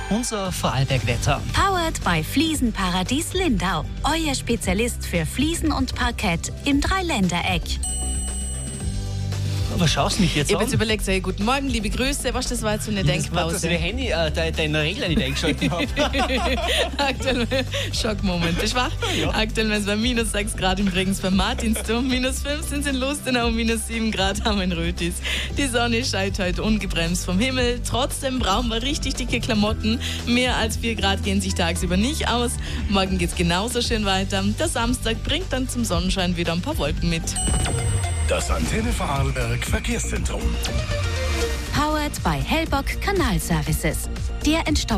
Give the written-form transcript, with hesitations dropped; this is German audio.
unser Vorarlberg-Wetter. Powered by Fliesenparadies Lindau. Euer Spezialist für Fliesen und Parkett im Dreiländereck. Was schaust du mich jetzt Ich an? habe jetzt überlegt, sag ich, guten Morgen, liebe Grüße. Was, das war jetzt so eine Dass ich Denkpause. dein Handy, dein Regler nicht eingeschaltet habe. Aktuell, Schockmoment. Das war aktuell, wenn es bei minus 6 Grad im Regensburg Martinsdom, minus 5 sind es in Lustenau, minus 7 Grad haben wir in Rötis. Die Sonne scheint heute ungebremst vom Himmel. Trotzdem brauchen wir richtig dicke Klamotten. Mehr als 4 Grad gehen sich tagsüber nicht aus. Morgen geht's genauso schön weiter. Der Samstag bringt dann zum Sonnenschein wieder ein paar Wolken mit. Das Antenne Vorarlberg Verkehrszentrum. Powered by Hellbock Kanalservices. Der